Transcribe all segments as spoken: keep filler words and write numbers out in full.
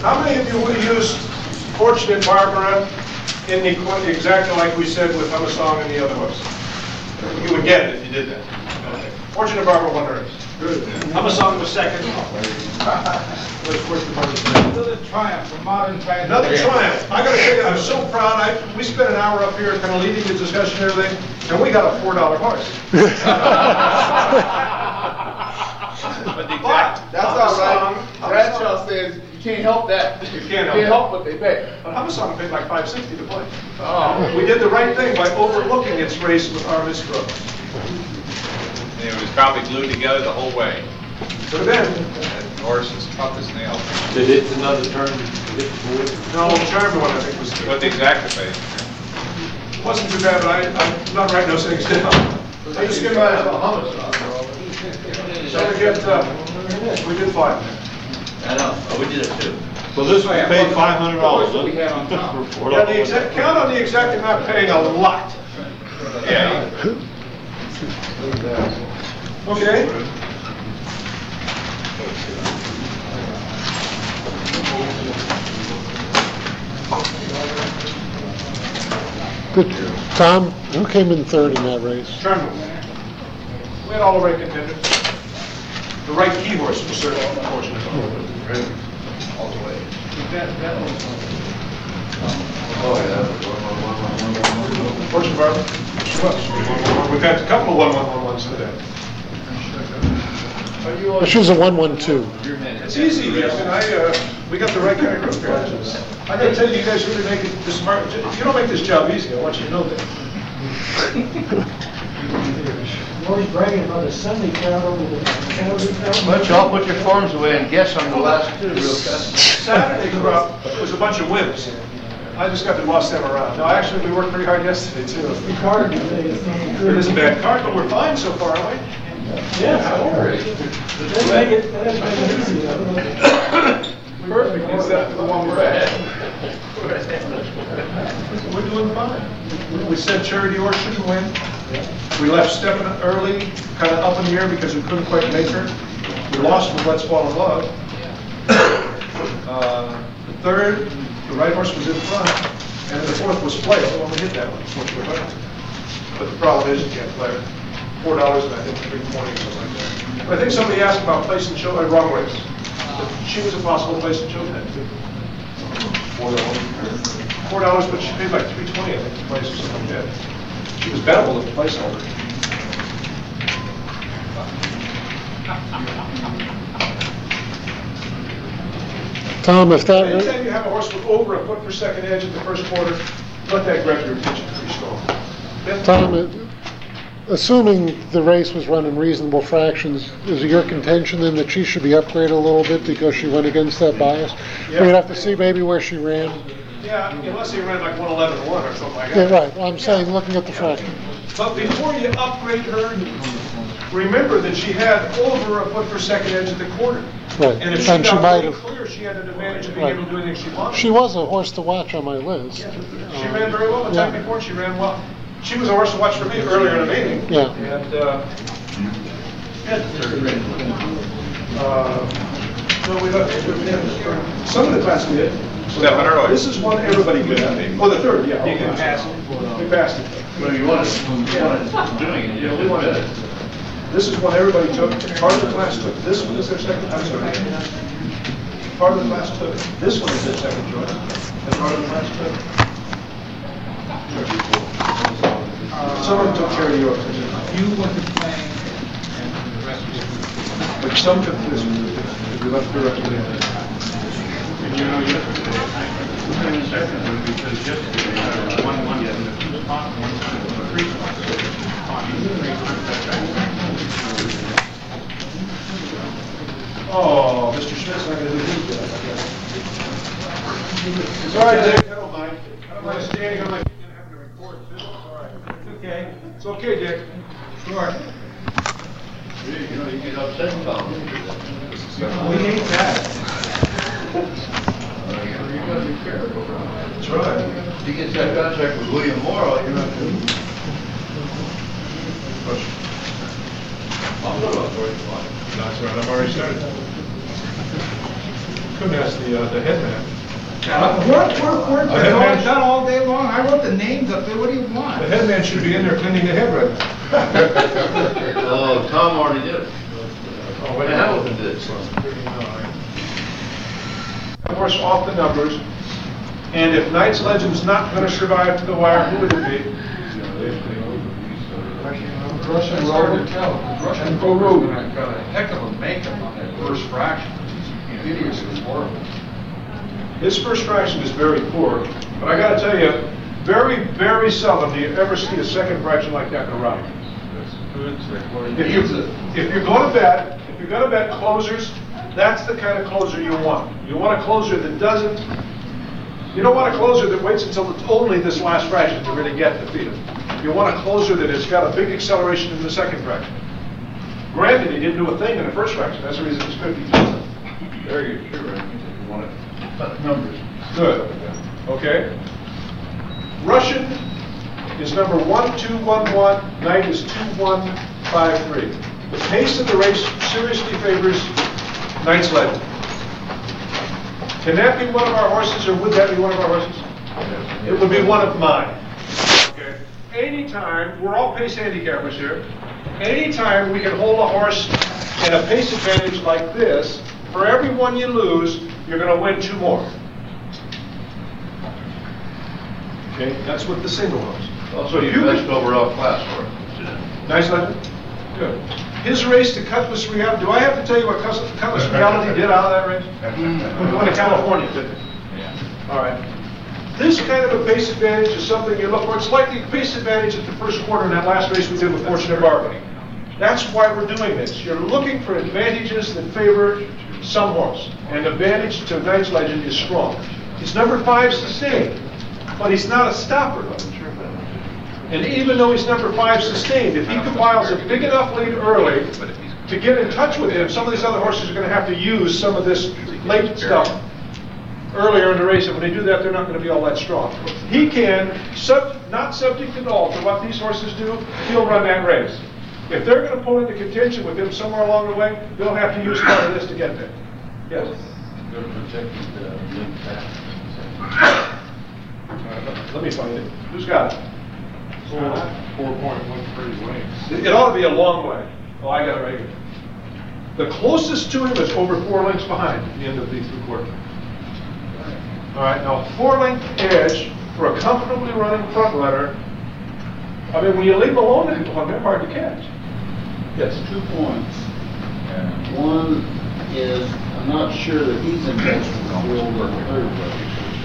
How many of you would have used Fortunate Barbara in the qu- exactly like we said with Hummer and the other horse? You would get it if you did that. Okay. Fortunate Barbara won the race. Good. Hummer was second. Another triumph for modern times. Another triumph. I got to tell you, I'm so proud. I, we spent an hour up here kind of leading the discussion and everything, and we got a four dollar horse. But the exact, That's all right. Bradshaw says you can't help that. You can't help can't that. help what they pay. But Hummer paid like five sixty to play. Oh. We did the right thing by overlooking its race with our misgrowth. it was probably glued together the whole way. Could have been. That horse is tough as nails. Did it another turn? Did it forward? No, the Charmer one I think was. What the exact face. It wasn't too bad, but I, I'm not writing those things down. I just get by a homicide. So we get, uh, we did five. I know, oh, we did it too. Well, this one paid five hundred dollars. We had on top. Yeah, the exec, count on the executive not paying a lot. Yeah. Okay? Good. Tom, who came in third in that race? Charmer. We had all the right contenders. The right key horse was certainly unfortunate. All the way. Oh, yeah. Fortune Barbara? She was. We've had a couple of one one one ones today. She was a one one two. It's easy. I mean, I, uh, we got the right kind of group here. I gotta tell you, you guys really make it this smart. You don't make this job easy. I want you to know that. You're always bragging about a Sunday crowd over the Saturday crowd. Why don't you all put your forms away and guess on the last two real fast? Saturday crop was a bunch of wins. I just got to boss them around. No, actually, we worked pretty hard yesterday, too. The card today is not It good. is a bad card, but we're fine so far, aren't we? Yeah, that make it, that make it easy. Perfect, except for the one we're at. We're doing fine. We said Charity Orr shouldn't win. We left Stefan early, kind of up in the air because we couldn't quite make her. We lost with Let's Fall in Love. Uh, the third, the right horse was in front, and the fourth was Flail when we hit that one, which we're better. But the problem is you can't play her. Four dollars and I think three twenty or something like that. But I think somebody asked about place and show, uh, wrong race. But she was a possible place and show then too. Four dollars. Four dollars, but she paid like three twenty, I think, the place or something like that. She was bettable at the placeholder. Tom, if that, Anytime you have a horse with over a foot per second edge at the first quarter, let that grab your attention pretty strong. Yeah? Tom, uh, assuming the race was run in reasonable fractions, is it your contention then that she should be upgraded a little bit because she went against that bias? Yeah. We'd have to see maybe where she ran. Yeah, unless he ran like one eleven one or something like Yeah, that. right. I'm saying, looking at the fraction. But before you upgrade her, remember that she had over a foot per second edge at the quarter. Right. And if she And she got might really have- clear, she had an advantage of being Right. able to do anything she wanted. She was a horse to watch on my list. She ran very well. The time Yeah. before, she ran well. She was a horse to watch for me earlier in the meeting. Yeah. And, uh, yeah. Uh, no, we got, some of the class we did. Stefan Early. This is one everybody could have. Oh, the third, yeah. You can pass it. We passed it. Well, you want to, you want to doing it. Yeah, we wanted it. This is one everybody took, part of the class took, this one is their second, I'm sorry. Part of the class took, this one is their second choice, and part of the class took. Some of them took Charity York, You went to playing and the rest was. but some took this one, if we left the rest of it. And you know, yesterday, I came in second because yesterday, uh, one, one, yeah, the two spot, one time, three spots. Oh, Mister Schmidt's not gonna do his job, I guess. It's all right, Dick, I don't mind. I don't mind standing on my feet and having to record too, it's all right. It's okay. It's okay, Dick. Sure. You know, you get upset about it. We hate that. You gotta be careful. That's right. If he gets that contract with William Morrow, you're not going to. I'll go up for it if you want. That's right, I've already started. Couldn't ask the, uh, the headman. Work, work, work, A that's all headman- I've done all day long, I wrote the names up there, what do you want? The headman should be in there cleaning the head right now. Oh, Tom already did it. Oh, wait. Hamilton did. Of course, off the numbers, and if Knight's Legend's not gonna survive to the wire, who would it be? Russian Road. Russian Road. Got a heck of a makeup on that first fraction. Hideous, it was horrible. His first fraction is very poor, but I gotta tell you, very, very seldom do you ever see a second fraction like that in a round. If you, if you're gonna bet, if you're gonna bet closers, that's the kind of closer you want. You want a closer that doesn't, you don't want a closer that waits until it's only this last fraction to really get the feeder. You want a closer that has got a big acceleration in the second fraction. Granted, he didn't do a thing in the first fraction, that's the reason it's fifty-two. There you go, right? You want it. Numbers. Good. Okay. Russian is number one two one one, Knight is two one five three. The pace of the race seriously favors Knight's Legend. Can that be one of our horses, or would that be one of our horses? It would be one of mine. Okay. Anytime, we're all pace handicappers here, anytime we can hold a horse in a pace advantage like this, for every one you lose, you're going to win two more. Okay, that's what the single was. Also, your best overall class for it. Nice Legend? Good. His race to Cutlass Reality, do I have to tell you what Cutlass Cutlass Reality did out of that race? We went to California, didn't it? Yeah. All right. This kind of a pace advantage is something you look for. It's like the pace advantage at the first quarter in that last race we did with Fortunate Bargain. That's why we're doing this. You're looking for advantages that favor some horse. And advantage to Knight's Legend is strong. He's number five sustained, but he's not a stopper. And even though he's number five sustained, if he compiles a big enough lead early to get in touch with him, some of these other horses are going to have to use some of this late stuff earlier in the race, and when they do that, they're not going to be all that strong. He can, sub, not subject at all to what these horses do, he'll run that race. If they're going to pull into contention with him somewhere along the way, they'll have to use part of this to get there. Yes? Uh, let me find it. Who's got it? Four point one three lanes. It ought to be a long way. Oh, I got it right here. The closest to him is over four lengths behind at the end of the three quarter. All right, now four length edge for a comfortably running front runner. I mean, when you leave alone, they're hard to catch. Yes. Two points. One is, I'm not sure that he's in touch with the field in the third place.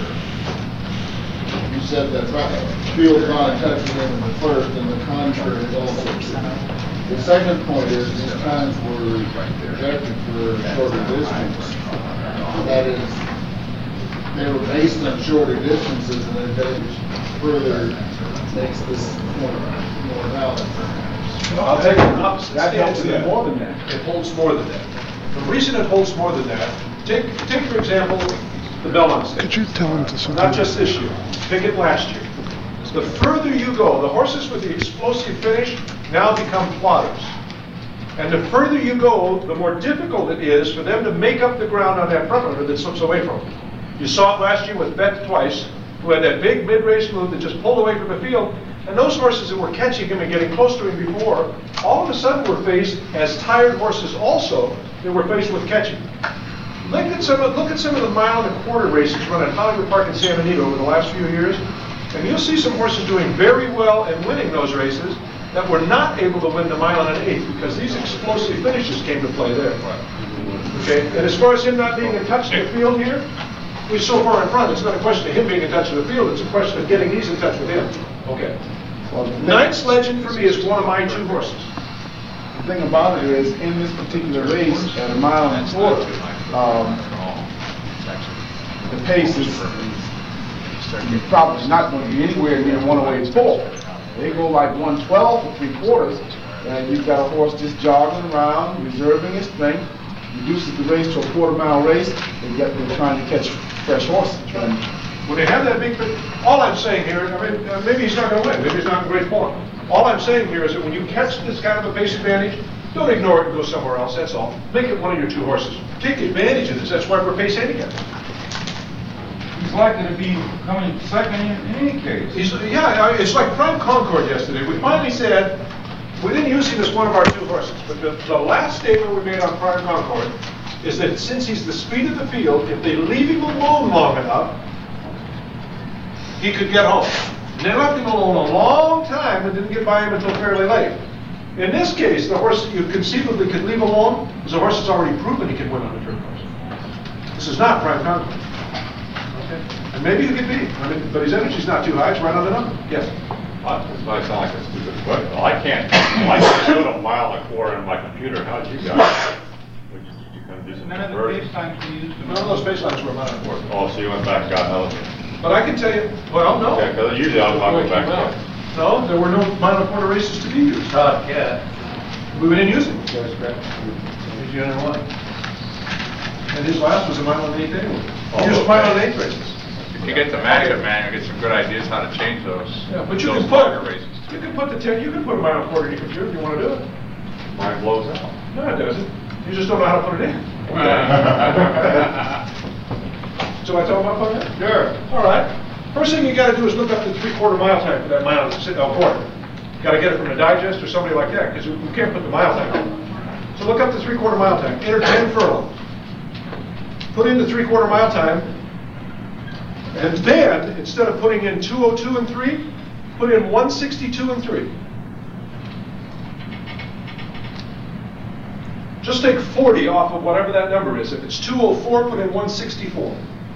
You said that right, field's not in touch with him in the first, and the contrary is also true. The second point is, these times were projected for shorter distance. That is, they were based on shorter distances, and it does further makes this point more valid. I'll take an opposite That stance holds to that. more than that. It holds more than that. The reason it holds more than that, take, take for example, the Belmont Stakes. Could you tell him to something? Not just this year, pick it last year. The further you go, the horses with the explosive finish now become plotters. And the further you go, the more difficult it is for them to make up the ground on that front runner that slips away from them. You saw it last year with Bet Twice, who had that big mid-race move that just pulled away from the field. And those horses that were catching him and getting close to him before, all of a sudden were faced as tired horses also that were faced with catching. Look at some of, look at some of the mile and a quarter races run at Hollywood Park and San Benito over the last few years, and you'll see some horses doing very well and winning those races that were not able to win the mile and an eighth because these explosive finishes came to play there. Okay, and as far as him not being in touch with the field here, we're so far in front, it's not a question of him being in touch with the field, it's a question of getting these in touch with him. Okay. Knight's Legend for me is one of my two horses. The thing about it is, in this particular race, at a mile and a quarter, um, the pace is is probably not going to be anywhere near one oh eight four. They go like one twelve for three quarters, and you've got a horse just jogging around, reserving his strength, reduces the race to a quarter mile race. They get they're trying to catch fresh horses. And when they have that big, all I'm saying here, I mean, uh, maybe he's not going to win, maybe he's not in great form. All I'm saying here is that when you catch this kind of a pace advantage, Don't ignore it and go somewhere else, that's all. Make it one of your two horses. Take advantage of this, that's why we're pace handicapped. He's likely to be coming second in in any case. He's, yeah, I- it's like Prime Concord yesterday. We finally said, we didn't use him as one of our two horses, but the, the last statement we made on Prime Concord is that since he's the speed of the field, if they leave him alone long enough, he could get home. And they left him alone a long time and didn't get by him until fairly late. In this case, the horse that you conceivably could leave alone is a horse that's already proven he can win on the turf course. This is not Prime Concord. Okay? And maybe you could be, I mean, but his energy's not too high, it's right on the number. Yes? Uh, This might sound like a stupid question. Well, I can't, I can't do it a mile and a quarter on my computer. How'd you guys? Would you you kind of do some None of the conversion? FaceTimes we used. None of those baselines were mine, of course. Oh, so you went back and got another one? But I can tell you, well, no. Okay, because usually I'll I'll go back to it. No, there were no mile and a quarter races to be used. Todd, yeah. We didn't use them. Here's your other one. And his last was a mile and eight anyway. Oh, He used okay. mile and eight races. If you get the manual, man, you get some good ideas how to change those. Yeah, but you those can longer put, races. you can put the ten, you can put a mile and a quarter in your computer if you want to do it. Mine blows out. No, it doesn't. You just don't know how to put it in. So I tell them how to put it in? Sure. All right. First thing you got to do is look up the three-quarter mile time for that mile and sit down quarter. Got to get it from the digest or somebody like that because you can't put the mile time in. So look up the three-quarter mile time. Enter ten furlongs. Put in the three-quarter mile time, and then instead of putting in two oh two and three, put in one sixty-two and three. Just take forty off of whatever that number is. If it's two oh four, put in one sixty-four.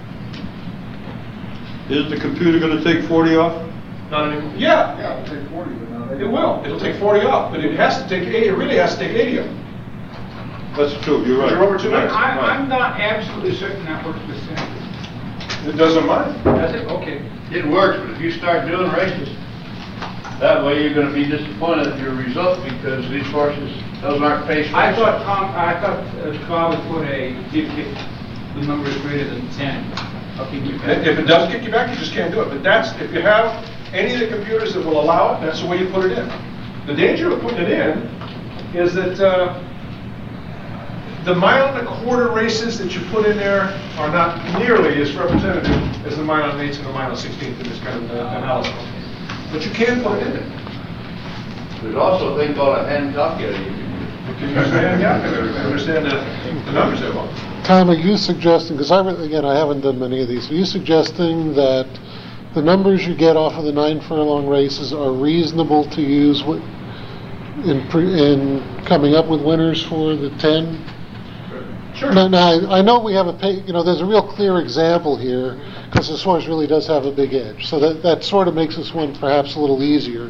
Is the computer gonna take forty off? Not anymore. Yeah, Yeah, it'll take forty, but not. it will. It'll take forty off, but it has to take eighty. It really has to take eighty off. That's true, you're right. You're over two minutes. I, I'm not absolutely certain that works with Senator. It doesn't mind. Does it? Okay. It works, but if you start doing races, that way you're gonna be disappointed at your result because these horses, those aren't pace races. I thought Tom, I thought uh, Bob would put a, if, if the number is greater than ten, I'll keep you back. If it does kick you back, you just can't do it. But that's, if you have any of the computers that will allow it, that's the way you put it in. The danger of putting it in is that uh, the mile and a quarter races that you put in there are not nearly as representative as the mile and eights and the mile and sixteenth in this kind of uh, analysis. But you can put it in there. There's also a thing called a hand calculator. you can You can use the hand calculator to understand the, the numbers there, well. Tom, are you suggesting, because I, re- again, I haven't done many of these, are you suggesting that the numbers you get off of the nine furlong races are reasonable to use wi- in, pre- in coming up with winners for the ten? Sure. Now, now, I I know we have a, pa- you know, there's a real clear example here, because this horse really does have a big edge, so that, that sort of makes this one perhaps a little easier.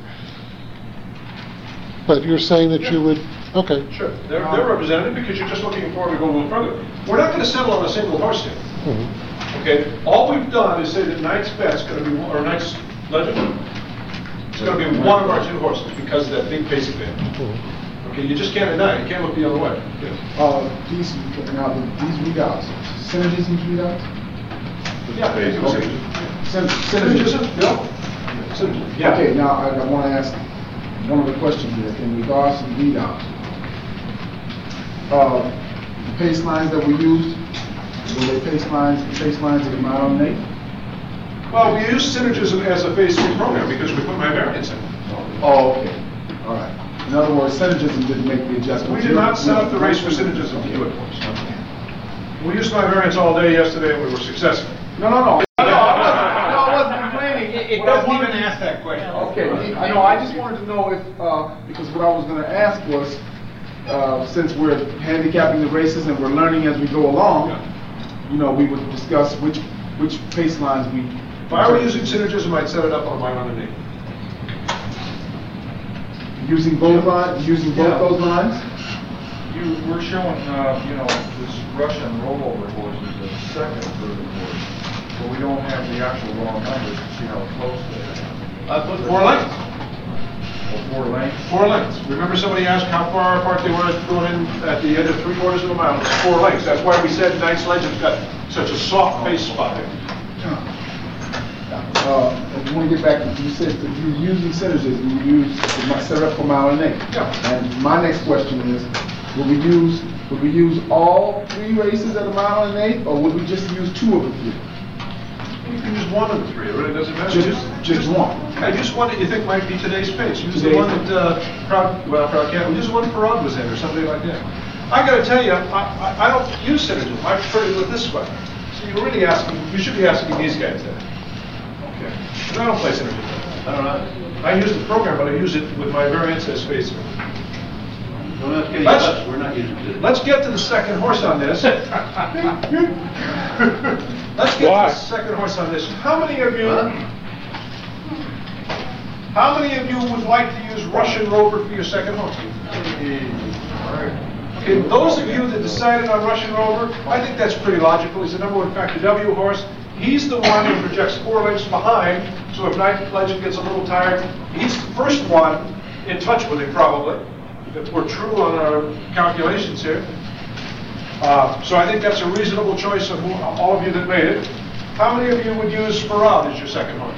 But you're saying that you would, okay. Sure, they're, they're represented because you're just looking forward to go a little further. We're not gonna settle on a single horse here. Mhm. Okay, all we've done is say that Knight's Bet's gonna be, one- or Knight's Legend, it's gonna be one of our two horses because of that big pace advantage. Mhm. Okay, you just can't deny it, you can't look the other way. Uh, these, now, the- these readouts, synergism readouts? Yeah, I think it was Okay. synergism. Syn- Synergism, Synergism? yeah. Synergism, yeah. Okay, now, I, I wanna ask one of the questions here, in regards to the readouts. Uh, the pace lines that we used, were they pace lines, pace lines of the mile and eight? Well, we use synergism as a phase three program because we put my variance in. Oh, okay, all right. In other words, synergism didn't make the adjustment. We did not set up the race for synergism to do it for us. We used my variance all day yesterday and we were successful. No, no, no. No, I wasn't complaining. It, it What I doesn't wanted- even ask that question. Okay, I know, I just wanted to know if, uh, because what I was gonna ask was, uh, since we're handicapping the races and we're learning as we go along, you know, we would discuss which, which pace lines we. If I were using synergism, I'd set it up on my underneath. Using both lines, using both Yeah. those lines? You, we're showing, uh, you know, this Russian rollover horse is the second for the horse, but we don't have the actual raw numbers to see how close they are. I put Four lengths. Or four lengths. Four lengths. Remember somebody asked how far apart they were going in at the end of three quarters of a mile? It's four lengths. That's why we said Knight's Legend's got such a soft pace spot there. uh, if you want to get back, you said that you're using synergism, you use the setup for mile and eight. Yeah. And my next question is, will we use, would we use all three races at a mile and eight, or would we just use two of the three? You can use one of the three, it really doesn't matter. Just, just one. I just one that you think might be today's pace. Use the Today's one that, uh, Proud, well, Proud Cat, use the one Farad was in, or something like that. I gotta tell you, I, I, I don't use synergism, I prefer to do it this way. So you're really asking, you should be asking these guys that. Okay. But I don't play synergism. I don't know. I use the program, but I use it with my variance as spacer. Don't ask any of Let's- us, we're not using it. Let's get to the second horse on this. Let's get Why? to the second horse on this. How many of you, Huh? how many of you would like to use Russian Rover for your second horse? Okay, those of you that decided on Russian Rover, I think that's pretty logical. He's the number one factor W horse. He's the one who projects four lengths behind, so if Night Legend gets a little tired, he's the first one in touch with him probably, if we're true on our calculations here. Uh, so I think that's a reasonable choice of who, all of you that made it. How many of you would use Farad as your second horse?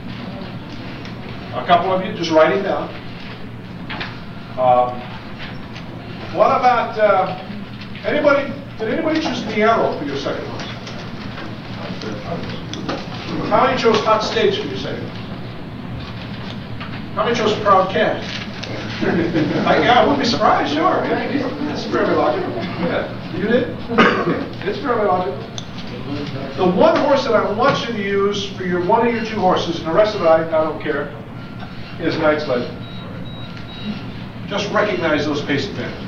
A couple of you, just write it down. Um, what about, uh, anybody, did anybody choose Niero for your second horse? How many chose Hot Stage for your second horse? How many chose Proud Cat? I, yeah, I wouldn't be surprised, sure. Yeah, it's fairly logical. Yeah. You did? It's fairly logical. The one horse that I want you to use for your one of your two horses, and the rest of it I, I don't care, is Knight's Legend. Just recognize those pace advantages.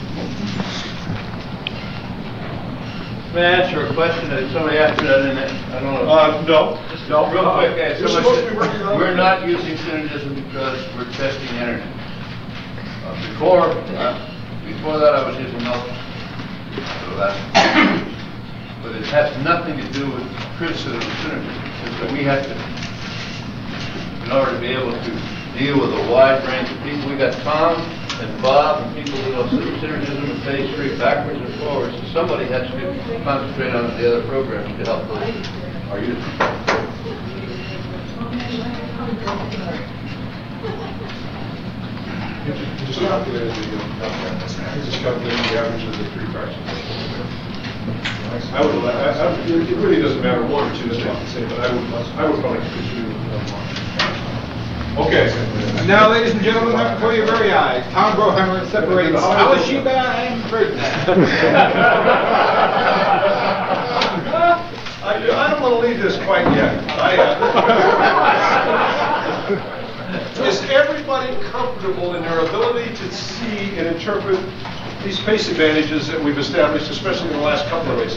May I answer a question that somebody asked me that in it? I don't know. Uh, no. Just No. real quick, uh, You're somebody supposed to said, be working on it. we're not using synergism because we're testing energy. Uh, Before, uh, before that, I was using Nelson. So that- But it has nothing to do with criticism of synergism. It's that we have to, in order to be able to deal with a wide range of people, we got Tom and Bob and people who know synergism and phase straight backwards and forwards. So somebody has to concentrate on the other programs to help those, our users. You just- you just calculated the, uh, you just calculated the average of the three fractions. I would, I, I, it really doesn't matter one or two, that's not the same, but I would, I would probably consider one. Okay. Now, ladies and gentlemen, right before your very eyes, Tom Brohammer separates Alashiba and Ferdinand. I, I don't want to leave this quite yet. I, uh, is everybody comfortable in their ability to see and interpret these pace advantages that we've established, especially in the last couple of races?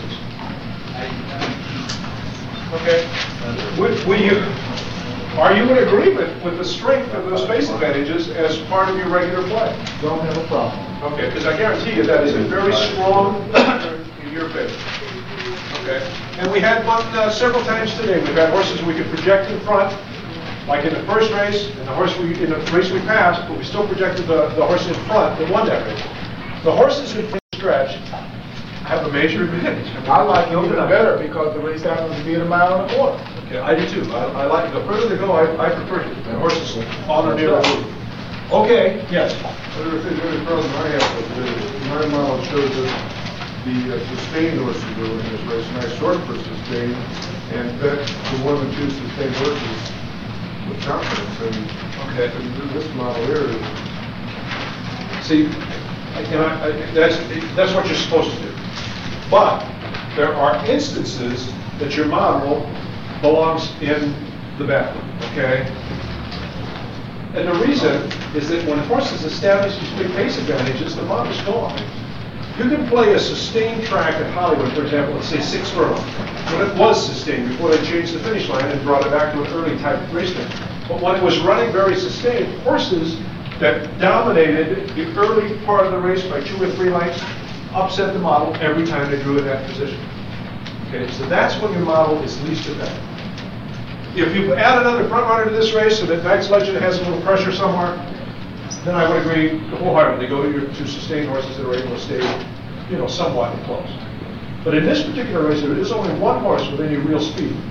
Okay. Would, will you, are you in agreement with the strength of those pace advantages as part of your regular play? Don't have a problem. Okay, because I guarantee you that is a very strong factor in your favor. Okay, and we had one uh, several times today. We've had horses we could project in front, like in the first race, and the horse we in the race we passed, but we still projected the, the horse in front that won that race. The horses in front stretch have a major advantage. I like it even better because the race happens to be at a mile and a quarter. Okay, I do too. I, I like the further they go, I, I prefer it. The horses on or near the roof. Okay, yes. But the thing, the only problem I have with it, my model shows that the uh, sustained horses are in this race, and I short for sustained, and bet the one and two sustained horses with confidence, and, Okay. and this model here is, See, and I, I, that's, that's what you're supposed to do. But there are instances that your model belongs in the bathroom, okay? And the reason is that when horses establish these big pace advantages, the model's gone. You can play a sustained track at Hollywood, for example, let's say six furlong, when it was sustained before they changed the finish line and brought it back to an early type of racing. But when it was running very sustained, horses that dominated the early part of the race by two or three lengths upset the model every time they drew in that position. Okay, so that's when your model is least effective. If you add another front runner to this race so that Knight's Legend has a little pressure somewhere, then I would agree wholeheartedly. Go to your two sustained horses that are able to stay, you know, somewhat close. But in this particular race, there is only one horse with any real speed.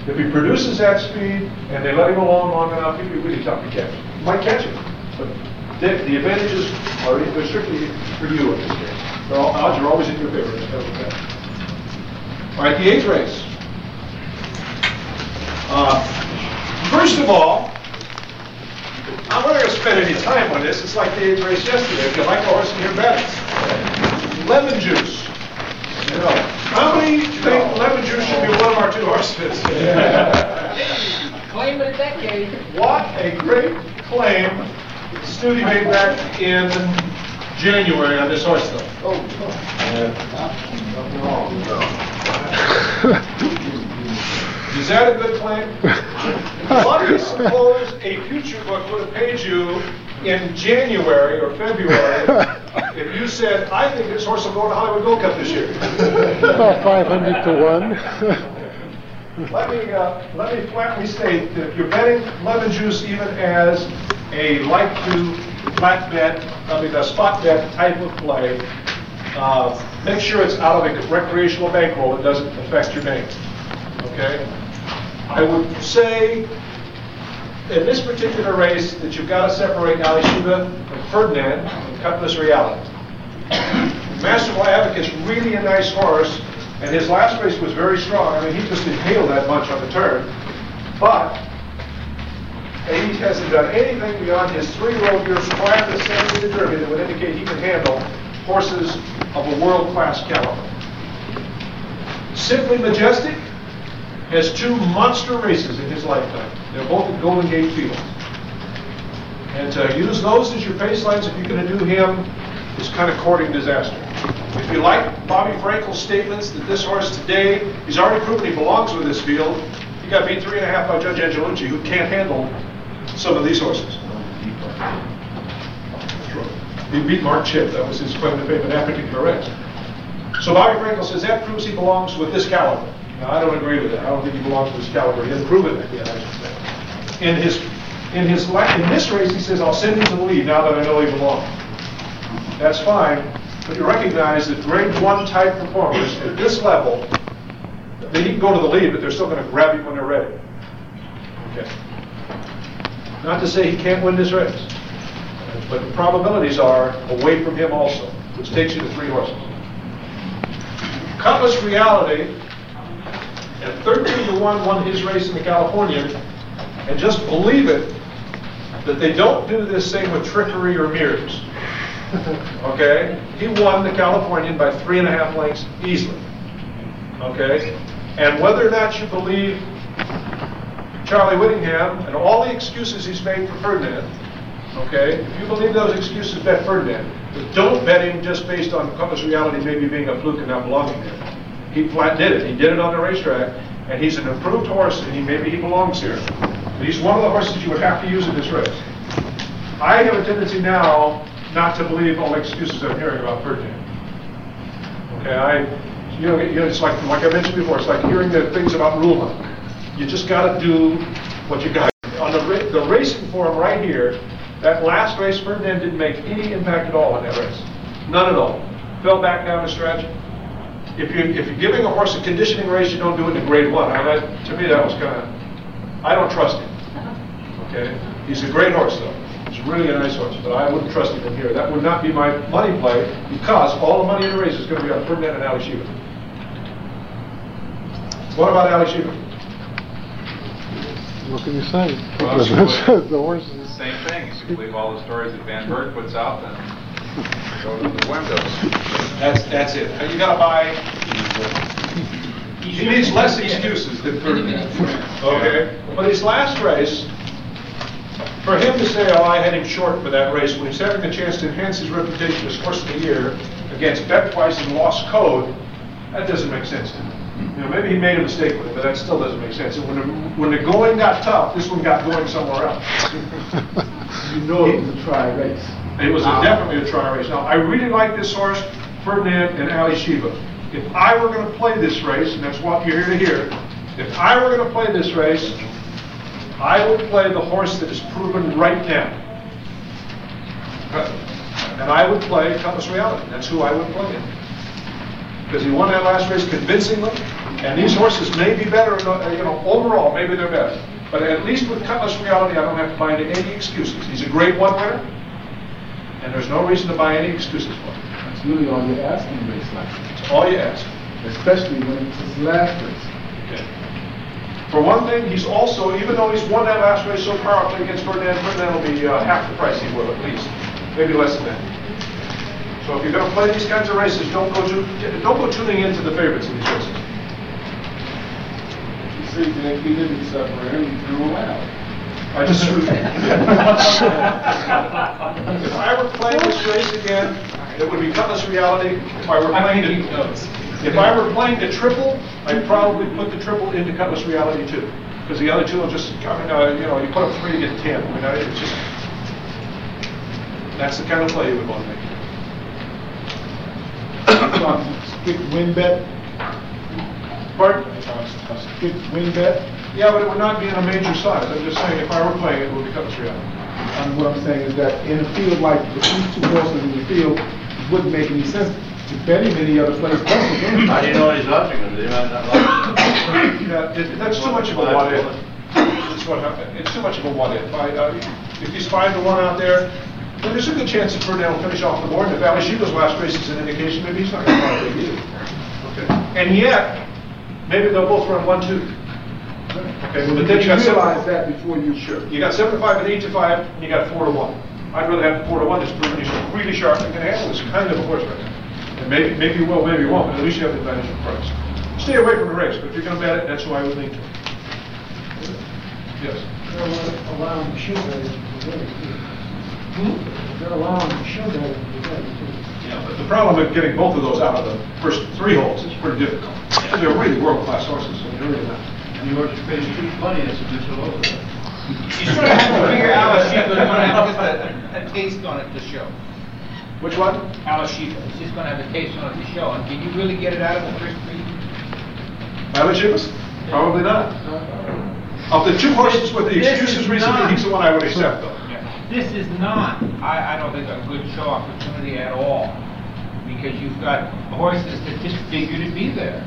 If he produces that speed and they let him along long enough, he'd be really tough to catch. Might catch him, but the, the advantages are they're strictly for you in this case. The odds are always in your favor. All right, the eighth race. Uh, first of all, I'm not going to spend any time on this. It's like the eighth race yesterday. If you like the horse in your bets, lemon juice. You know, how many think lemon juice should be one of our two horses? Claim of the decade. What a great claim Studi made back in January on this horse, though. Oh, is that a good claim? What do you suppose a future book would have paid you in January or February if you said, I think this horse will go to Hollywood Gold Cup this year? About five hundred to one. Let me, uh, let me flatly state that if you're betting lemon juice even as a like to flat bet, I mean a spot bet type of play, uh, make sure it's out of a recreational bankroll. It doesn't affect your name. Okay? I would say in this particular race that you've got to separate Ali Shiva from Ferdinand and Cutlass Reality. Masterful Advocate's really a nice horse, and his last race was very strong. I mean, he just inhaled that much on the turn. But he hasn't done anything beyond his three-year-old years prior to sending the Derby that would indicate he can handle horses of a world-class caliber. Simply Majestic has two monster races in his lifetime. They're both at Golden Gate Field. And to use those as your baselines, if you're going to do him, is kind of courting disaster. If you like Bobby Frankel's statements that this horse today, he's already proven he belongs with this field, he got beat three and a half by Judge Angelucci, who can't handle some of these horses. He beat Mark Chipp. That was his claim to fame in that particular race. So Bobby Frankel says that proves he belongs with this caliber. Now, I don't agree with that. I don't think he belongs with this caliber. He hasn't proven it yet, I should say. In his, in his, in this race, he says, I'll send him to the lead now that I know he belongs. That's fine, but you recognize that grade one type performers at this level, they can go to the lead, but they're still going to grab him when they're ready. Okay. Not to say he can't win this race, but the probabilities are away from him also, which takes you to three horses. Cutlass Reality at thirteen to one won his race in the Californian, and just believe it that they don't do this thing with trickery or mirrors. Okay? He won the Californian by three and a half lengths easily. Okay? And whether or not you believe Charlie Whittingham and all the excuses he's made for Ferdinand, okay, if you believe those excuses, bet Ferdinand. But don't bet him just based on Cutlass Reality maybe being a fluke and not belonging there. He flat did it. He did it on the racetrack, and he's an improved horse, and he maybe he belongs here. But he's one of the horses you would have to use in this race. I have a tendency now not to believe all the excuses I'm hearing about Ferdinand. Okay, I, you know, you know, it's like like I mentioned before. It's like hearing the things about Rulman. You just got to do what you got. On the ra the racing form right here, that last race, Ferdinand didn't make any impact at all in that race. None at all. Fell back down the stretch. If you if you're giving a horse a conditioning race, you don't do it in grade one. I mean, that, to me, that was kind of. I don't trust him. Okay, he's a great horse though. He's really a nice horse, but I wouldn't trust him in here. That would not be my money play because all the money in the race is going to be on Ferdinand and Ali Shiva. What about Ali Shiva? What can you say? Well, The horses. Same thing. You should believe all the stories that Van Berg puts out, then go to the windows. That's that's it. You got to buy. He needs less excuses than Ferdinand. Okay, but his last race, for him to say, "Oh, I had him short for that race," when he's having the chance to enhance his reputation as horse of the year against Bet Twice and Lost Code, that doesn't make sense to me. You know, maybe he made a mistake with it, but that still doesn't make sense. And when the, when the going got tough, this one got going somewhere else. You know it was a try race. It was a, definitely a try race. Now, I really like this horse, Ferdinand and Ali Shiva. If I were going to play this race, and that's what you're here to hear, if I were going to play this race, I would play the horse that is proven right now. And I would play Cutlass Reality. That's who I would play in. Because he won that last race convincingly, And these horses may be better, uh, you know, overall, maybe they're better. But at least with Cutlass Reality, I don't have to find any excuses. He's a grade one winner, and there's no reason to buy any excuses for him. That's really all you're asking in race like that. That's all you ask. Especially when it's his last race. Okay. For one thing, he's also, even though he's won that last race so powerfully against Ferdinand, Ferdinand will be uh, half the price he will, at least. Maybe less than that. So if you're going to play these kinds of races, don't go to, don't go tuning into the favorites in these races. You see, then he didn't separate him, he threw him out. I just threw him. If I were playing this race again, it would be Cutlass Reality. If I were playing to, if I were playing the triple, I'd probably put the triple into Cutlass Reality too, because the other two will just, I mean, uh, you know, you put up three, you get ten. I mean, uh, it's just, that's the kind of play you would want to make. Stick win bet. Pardon? A stick win bet. Yeah, but it would not be in a major size. I'm just saying, if I were playing it, it would be Cutlass Reality. And what I'm saying is that in a field like with these two horses in the field, it wouldn't make any sense to bet him any other place. How do you know he's watching them? They might not like it. Yeah, it, that's too much of a what if. It's, what, it's too much of a what if. I, uh, if he's five to one out there, then there's a good chance that Ferdinand will finish off the board. And if Valley Shiva's last race is an indication, maybe he's not going to follow big either. Okay. And yet, maybe they'll both run one two. Okay, but then you got realize seven, that before you sure. You got seven to five and eight to five, and you got four to one. I'd rather have four to one just proving he's really sharp and can handle this kind of a horse right now. And maybe, maybe you will, maybe you won't, but at least you have the advantage of price. Stay away from the race, but if you're going to bet it, that's who I would lean to. Yes. They're allowing the shoe betting to be better too. They're allowing the shoe betting to be better too. Yeah, but the problem with getting both of those out of the first three holes is pretty difficult. Because they're really world-class horses, so they're really not. And you horse pays too funny, it's a bit so over there. You sort of have to figure Alice Shiva's going to have just a, a taste on it to show. Which one? Alice Shiva. It's just going to have a taste on it to show. And can you really get it out of the first three? Valley Shiva's? Probably not. Of the two horses with the This excuses is recently, not- he's the one I would accept, though. This is not, I, I don't think, a good show opportunity at all. Because you've got horses that just figure to be there.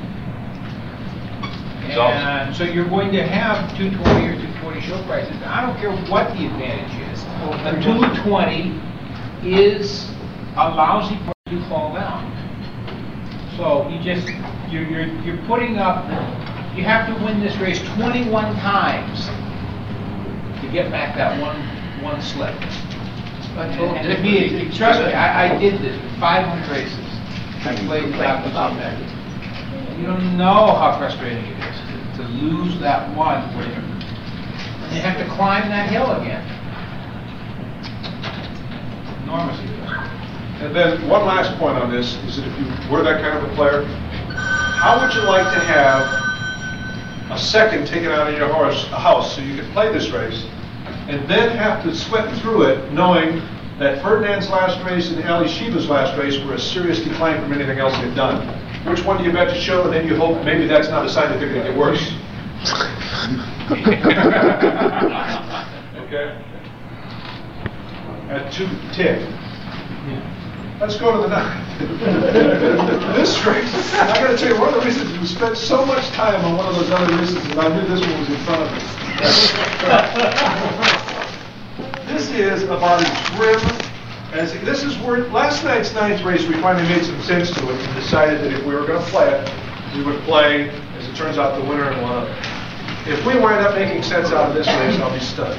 And so you're going to have two twenty or two twenty show prices. I don't care what the advantage is. A two twenty is a lousy price to fall down. So you just, you're, you're, you're putting up, you have to win this race twenty-one times to get back that one, one slip. And and to me, trust me, I, I did this with five hundred races. I played Clapton on that. You don't know how frustrating it is to, to lose that one where you, you have to climb that hill again. Enormously. And then one last point on this is that if you were that kind of a player, how would you like to have a second taken out of your horse, a house, so you could play this race, and then have to sweat through it knowing that Ferdinand's last race and Ali Shiva's last race were a serious decline from anything else they've done? Which one do you bet to show, and then you hope maybe that's not a sign that they're going to get worse? Okay? At two ten. Let's go to the nine. This race, I got to tell you, one of the reasons we spent so much time on one of those other races is I knew this one was in front of me. This is about as grim as, this is where, last night's ninth race, we finally made some sense to it and decided that if we were going to play it, we would play, as it turns out, the winner and one other. If we wind up making sense out of this race, I'll be stunned.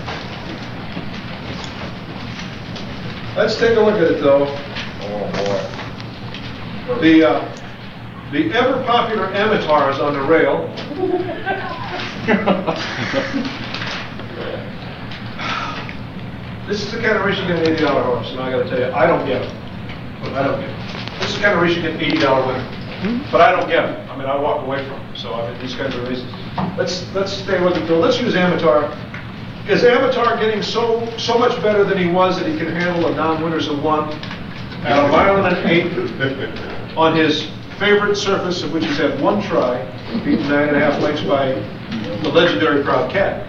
Let's take a look at it, though. Oh, boy. The, uh, the ever-popular Amitar is on the rail. This is the kind of race you get an eighty dollar horse, and I got to tell you, I don't get it. I don't get it. This is the kind of race you get an eighty dollar winner. But I don't get it. I mean, I walk away from them. So, I mean, these kinds of races. Let's, let's stay with it, though. Let's use Amitar. Is Amitar getting so so much better than he was that he can handle a non-winners of one at a mile and an eighth on his favorite surface, of which he's had one try, beaten nine and a half lengths by the legendary Proud Cat?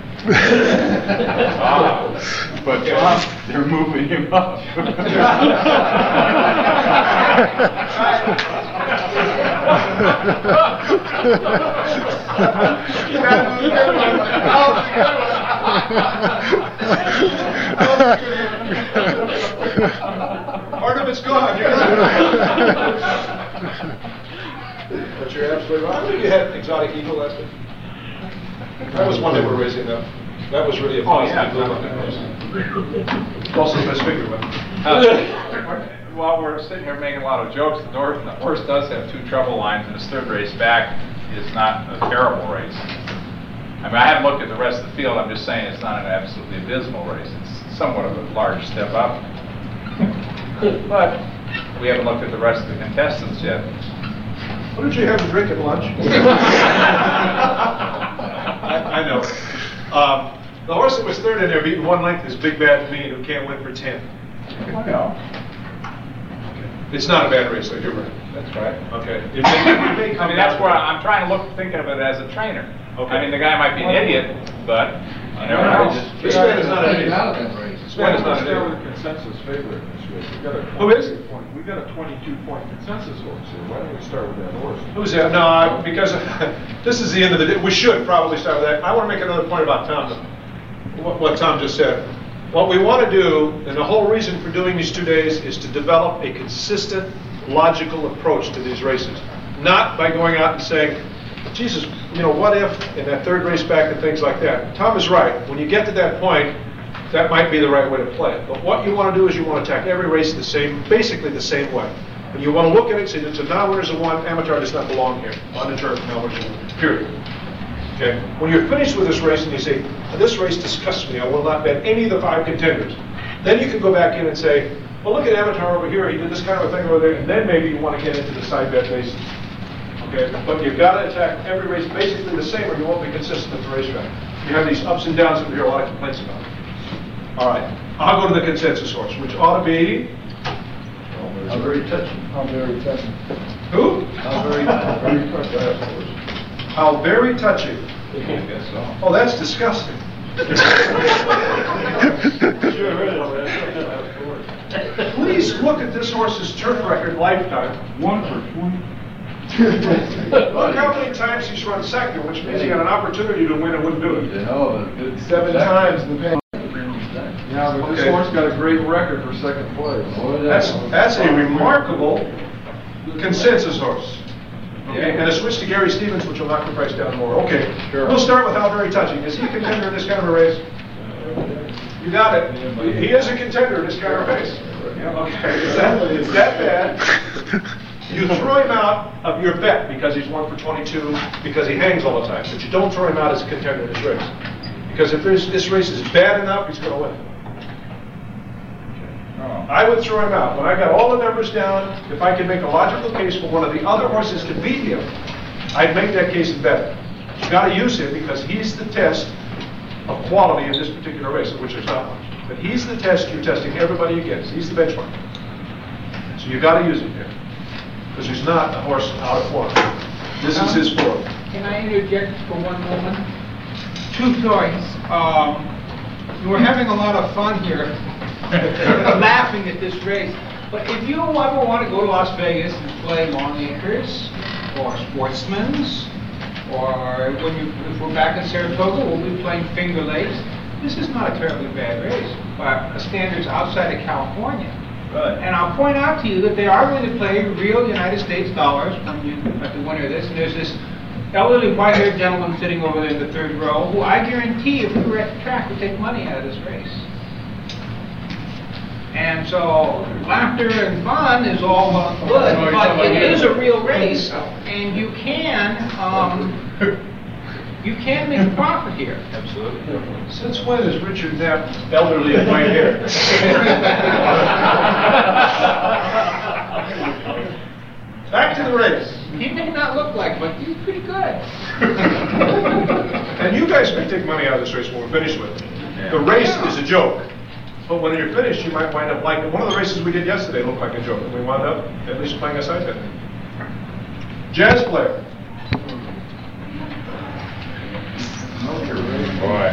Ah, but uh, they're moving him up. Part of it's gone. You're But you're absolutely right. I think you had exotic eagle last week. That was one they were raising up. That was really a positive move on that horse. Also the best figure one. While we're sitting here making a lot of jokes, the North, the horse does have two trouble lines, and his third race back is not a terrible race. I mean, I haven't looked at the rest of the field. I'm just saying it's not an absolutely abysmal race. It's somewhat of a large step up. But we haven't looked at the rest of the contestants yet. What did you have to drink at lunch? I, I know. Um, the horse that was third in there beating one length is Big Bad Mean, who can't win for ten. I know. It's not a bad race, though. You're right. That's right. Okay. It may, it may I come mean, down that's to where that. I'm trying to look, thinking of it as a trainer. Okay. I mean, the guy might be an idiot, but you never Well, know. This man is not an idiot. Out of that race. This man is not an Let's start idiot. with a consensus favorite in this race. We got a Who is? twenty-two point- We got a twenty-two point consensus horse here. Why don't we start with that horse? Who's that? No, I, because this is the end of the day. We should probably start with that. I want to make another point about Tom, though. What, what Tom just said. What we want to do, and the whole reason for doing these two days, is to develop a consistent, logical approach to these races. Not by going out and saying, Jesus, you know, what if in that third race back and things like that. Tom is right. When you get to that point, that might be the right way to play it. But what you want to do is you want to attack every race the same, basically the same way. And you want to look at it and say, it's a non-winners of one, amateur does not belong here. Undetermined, non-winners of one, period. Okay? When you're finished with this race and you say, this race disgusts me, I will not bet any of the five contenders, then you can go back in and say, well, look at Avatar over here, he did this kind of a thing over there, and then maybe you want to get into the side bet basis. Okay? But you've got to attack every race basically the same, or you won't be consistent at the racetrack. You have these ups and downs that we hear a lot of complaints about. All right, I'll go to the consensus horse, which ought to be... How very touching. How very touching. Who? How very, very touching. How very touching. I guess so. Oh, that's disgusting. Please look at this horse's turf record lifetime. One for twenty. Look how many times he's run second, which means he had an opportunity to win and wouldn't do it. You know, a good Seven times in the past. Yeah, but this Okay. horse got a great record for second place. That's, that's a remarkable consensus horse. Okay, and a switch to Gary Stevens, which will knock the price down more. Okay, we'll start with how very touching. Is he a contender in this kind of a race? You got it. He is a contender in this kind of race. Okay, is that, is that bad? You throw him out of your bet because he's one for twenty-two, because he hangs all the time. But you don't throw him out as a contender in this race. Because if there's, this race is bad enough, he's going to win. I would throw him out. When I got all the numbers down, if I could make a logical case for one of the other horses to beat him, I'd make that case and bet it. You got to use him because he's the test of quality in this particular race, of which there's not much. But he's the test you're testing everybody against. He's the benchmark. So you got to use him here because he's not a horse out of form. This is his form. Can I interject for one moment? Two points. Um, we're having a lot of fun here, laughing at this race. But if you ever want to go to Las Vegas and play Long Acres or Sportsman's, or when you, if we're back in Saratoga, we'll be playing Finger Lakes. This is not a terribly bad race by standards outside of California. Right. And I'll point out to you that they are going to play real United States dollars when you at the winner of this. And there's this elderly white-haired gentleman sitting over there in the third row, who I guarantee if we were at the track would take money out of this race. And so laughter and fun is all well and good, but it is a real race, and you can um, you can make a profit here. Absolutely. Since when is Richard Knapp elderly and white hair? Back to the race. He may not look like, but he's pretty good. And you guys may take money out of this race when we're finished with it. The race is a joke. But when you're finished, you might wind up like one of the races we did yesterday looked like a joke, and we wound up at least playing a side bet. Jazz player. Boy.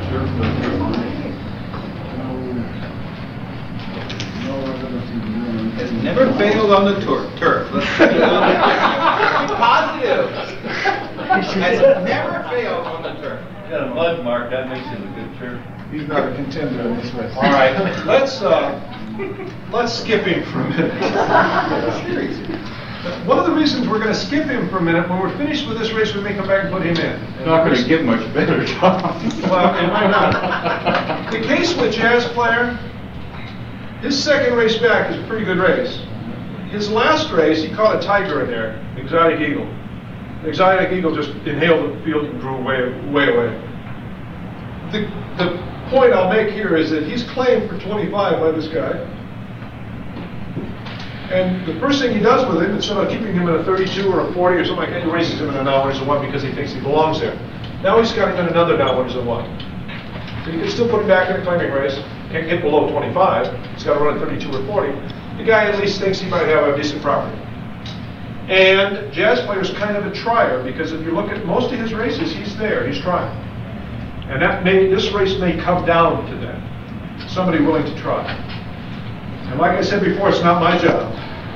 No evidence of has never failed on the tur- turf. Let's be positive. Has never failed on the turf. Got a mud mark, that makes him a good turf. He's not a contender in this race. All right, let's, uh, let's skip him for a minute. One of the reasons we're gonna skip him for a minute, when we're finished with this race, we may come back and put him in. Not gonna get much better, Tom. Well, it might not. The case with Jazz Player, his second race back is a pretty good race. His last race, he caught a tiger in there, Exotic Eagle. The Exotic Eagle just inhaled the field and drew way, way away. The, the point I'll make here is that he's claimed for twenty-five by this guy. And the first thing he does with him, instead of keeping him in a thirty-two or a forty or something like that, he races him in a now one is a one because he thinks he belongs there. Now he's got him in another now one is a one. So you can still put him back in a claiming race. Can't get below twenty-five. He's got to run a thirty-two or forty. The guy at least thinks he might have a decent property. And Jazz Player's kind of a trier because if you look at most of his races, he's there, he's trying. And that may, this race may come down to that. Somebody willing to try. And like I said before, it's not my job.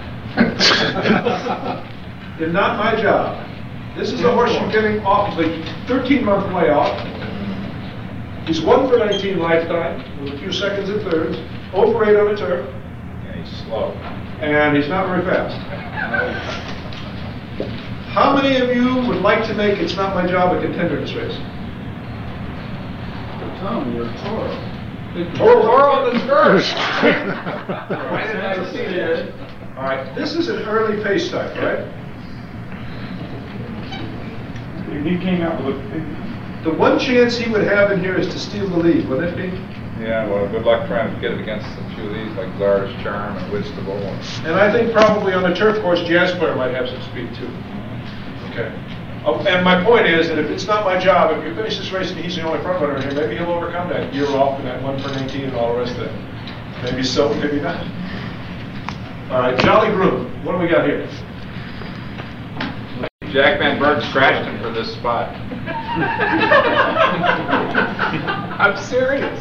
It's not my job. This is the horse you're getting off of the thirteen-month layoff. He's one for nineteen lifetime, with a few seconds and thirds, oh for eight on the turf. And he's slow. And he's not very fast. How many of you would like to make It's Not My Job a contender in this race? Tom, you're a Toro. Toro, Toro on the first. All right, this is an early pace type, right? He came out with a, The one chance he would have in here is to steal the lead, wouldn't it be? Yeah, well, good luck trying to get it against a few of these, like Czar's Charm and Whitstable. And I think probably on the turf course, Jazz Player might have some speed too. Okay. Oh, and my point is that if it's not my job, if you finish this race and he's the only front runner here, maybe he'll overcome that year off and that one for nineteen and all the rest of it. Maybe so, maybe not. All right, Jolly Groom, what do we got here? Jack Van Berg scratched him for this spot. I'm serious.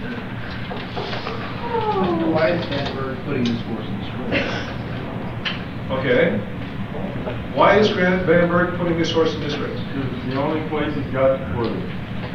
Why is Van Berg putting this horse in this race? Okay. Why is Grant Van Berg putting this horse in this race? it's the only place he's got to put it.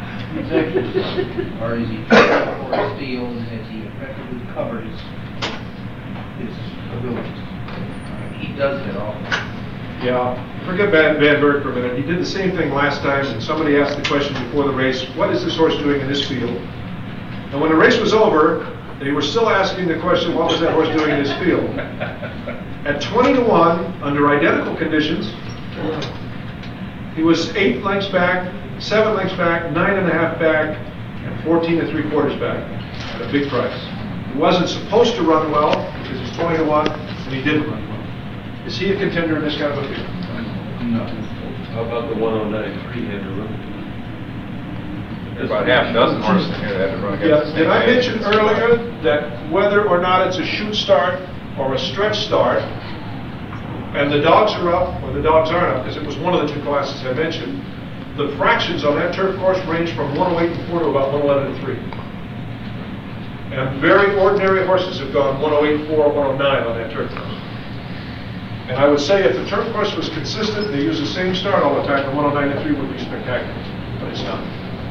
Or is he trying for a steal and has he effectively covered his, his abilities? He does that all. Yeah, forget Van, Van Berg for a minute. He did the same thing last time, and somebody asked the question before the race, what is this horse doing in this field? And when the race was over, they were still asking the question, what was that horse doing in this field? At twenty to one, under identical conditions, he was eight lengths back, seven lengths back, nine and a half back, and fourteen and three quarters back at a big price. He wasn't supposed to run well because he's twenty to one, and he didn't run well. Is he a contender in this kind of a field? No. How about the one oh nine three had to run? There's about half a dozen horses in here that had to run against Yeah, the same did I guy. mention earlier that whether or not it's a shoot start or a stretch start, and the dogs are up or the dogs aren't up, because it was one of the two classes I mentioned, the fractions on that turf course range from one oh eight and four to about one eleven and three. And very ordinary horses have gone one oh eight, four, one oh nine on that turf course. And I would say if the turf course was consistent, they use the same start all the time, the one oh nine and three would be spectacular, but it's not.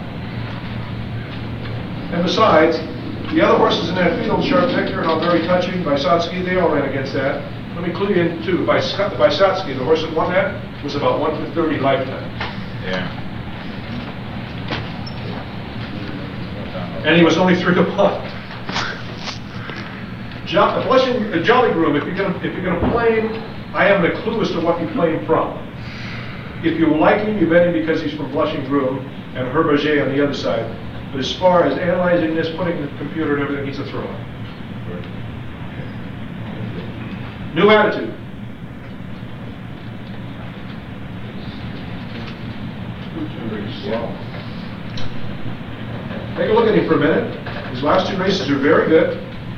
And besides, the other horses in that field, Sharp Victor and All Very Touching, Vysotsky, they all ran against that. Let me clue you in too. Vys- Vysotsky, the horse that won that, was about one for thirty lifetime. Yeah. And he was only three to one. Jo- Blushing, uh, Jolly Groom, if you're gonna if you're gonna play him, I haven't a clue as to what you play him from. If you like him, you bet him because he's from Blushing Groom and Herberger on the other side. But as far as analyzing this, putting the computer and everything, he's a throw. New attitude. Take a look at him for a minute. His last two races are very good.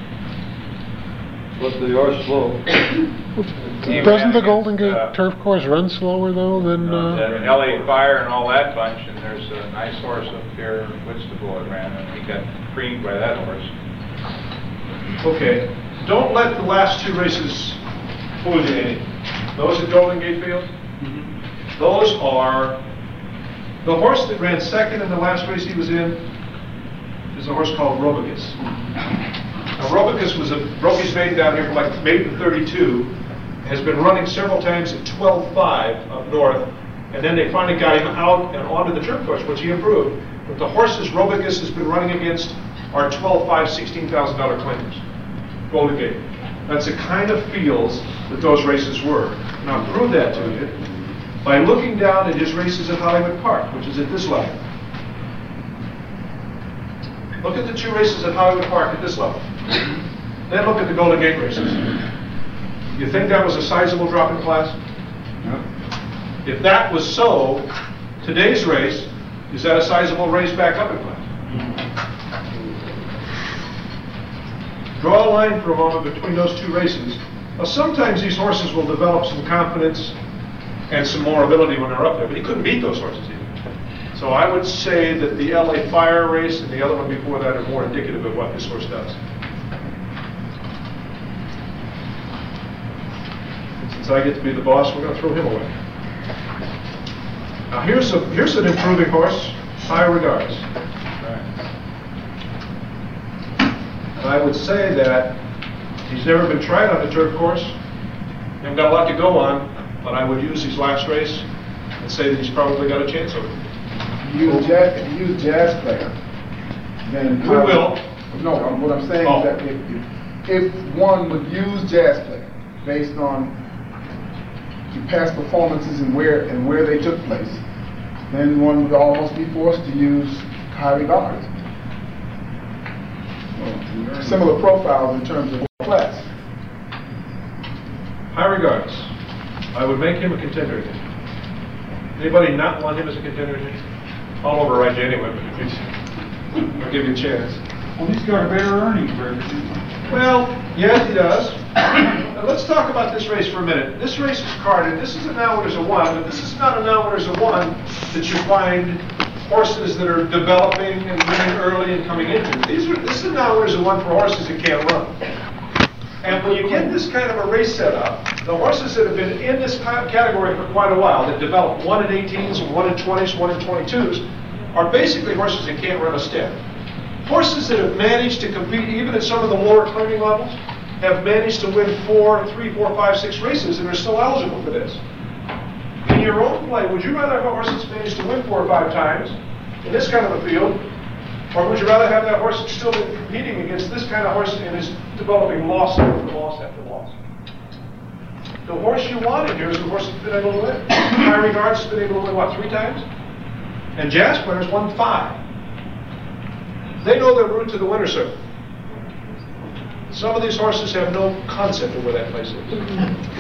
But they are slow. Doesn't the Golden Gate turf course run slower though than? Uh, And L A Fire and all that bunch, and there's a nice horse up here, Whitstable that ran, and he got creamed by that horse. Okay, don't let the last two races fool you any. Those at Golden Gate Field, those are, the horse that ran second in the last race he was in is a horse called Robicus. Now Robicus was a, broke his maiden down here for like maiden thirty-two, has been running several times at twelve five up north, and then they finally got him out and onto the turf course, which he improved. But the horses Robicus has been running against are twelve five, sixteen thousand dollar claimers. Golden Gate. That's the kind of fields that those races were. And I'll prove that to you by looking down at his races at Hollywood Park, which is at this level. Look at the two races at Hollywood Park at this level. Then look at the Golden Gate races. You think that was a sizable drop in class? No. If that was so, today's race, is that a sizable raise back up in class? Draw a line for a moment between those two races. Now, sometimes these horses will develop some confidence and some more ability when they're up there, but he couldn't beat those horses either. So I would say that the L A Fire race and the other one before that are more indicative of what this horse does. And since I get to be the boss, we're going to throw him away. Now here's a here's an improving horse, High Regards. And I would say that he's never been tried on a turf course. He hasn't got a lot to go on, but I would use his last race and say that he's probably got a chance over it. Use jazz, if you use jazz player, then We will. No, um, what I'm saying Oh. is that if, if, if one would use jazz player based on the past performances and where and where they took place, then one would almost be forced to use High Regards. Similar profiles in terms of class. High Regards. I would make him a contender again. Anybody not want him as a contender again? I'll override you anyway, but if you, I'll give you a chance. Well, he's got a better earnings record. Well, yes, he does. Now, let's talk about this race for a minute. This race is carded. This is a now winners of one, but this is not a now winners of one that you find horses that are developing and winning early and coming into. These are this is a now winners of one for horses that can't run. And when you get this kind of a race set up, the horses that have been in this category for quite a while, that develop one in eighteens, and one in twenties, one in twenty-twos, are basically horses that can't run a step. Horses that have managed to compete even at some of the lower claiming levels have managed to win four, three, four, five, six races and are still eligible for this. In your own play, would you rather have a horse that's managed to win four or five times in this kind of a field, or would you rather have that horse that's still been competing against this kind of horse and is developing loss after loss after loss? The horse you want in here is the horse that's been able to win. High Regards has been able to win, what, three times? And Jazz Players won five. They know their route to the winner's circle. Some of these horses have no concept of where that place is.